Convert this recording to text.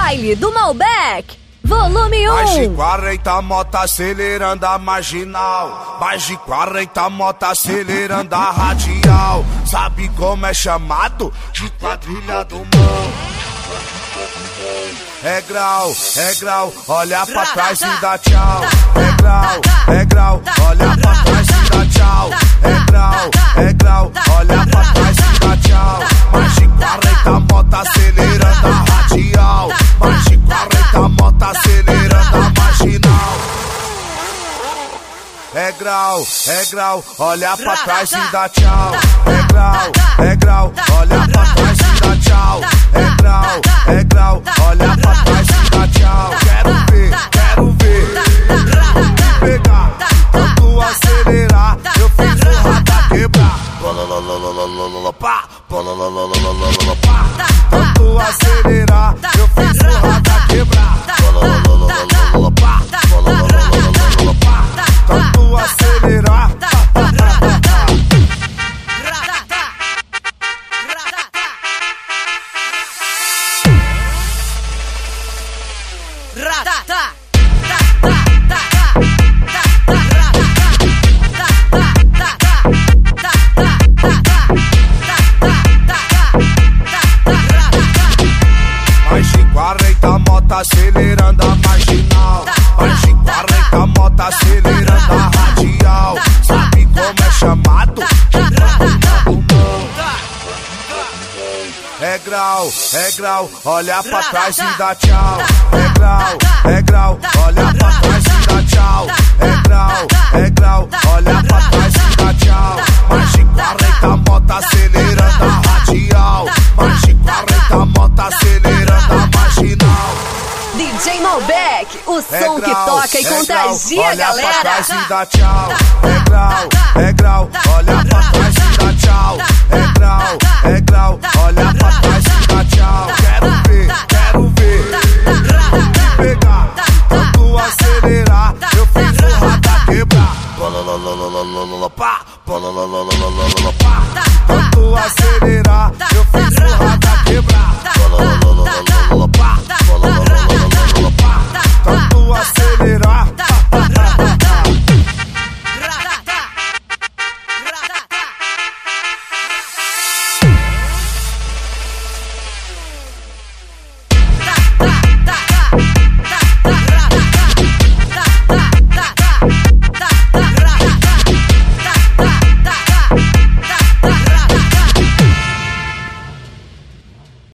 baile do Malbec, volume 1. Mais de 40 moto acelerando a marginal. Mais de 40 moto acelerando a radial. Sabe como é chamado? De quadrilha do mão. É grau, olha pra trás e dá tchau. É grau, olha pra trás e dá tchau. É grau, olha pra trás e dá tchau. Mais de 40 moto acelerando a radial. Mais de 40 moto acelerando a marginal. É grau, olha pra trás e dá tchau. É grau, olha pra trás e dá tchau. É grau, olha pra trás e dá tchau. Quero ver me pegar, tanto acelerar, eu fiz o radar quebrar. Tanto acelerar, eu fiz o radar quebrar. Tanto acelerar. Mais de 40 moto acelerando a marginal. Mais de 40 moto acelerando a radial. Sabe como é chamado? É grau, olha pra trás e dá tchau. É grau, olha pra trás e dá tchau. É grau, olha pra trás e dá tchau. Mais de 40 moto acelerando a radial. Mais de 40 moto acelerando a marginal. DJ Malbec, o som que toca e contagia a galera. Olha pra trás e dá tchau. É grau, olha pra trás e dá tchau. É grau, olha pra trás e dá tchau.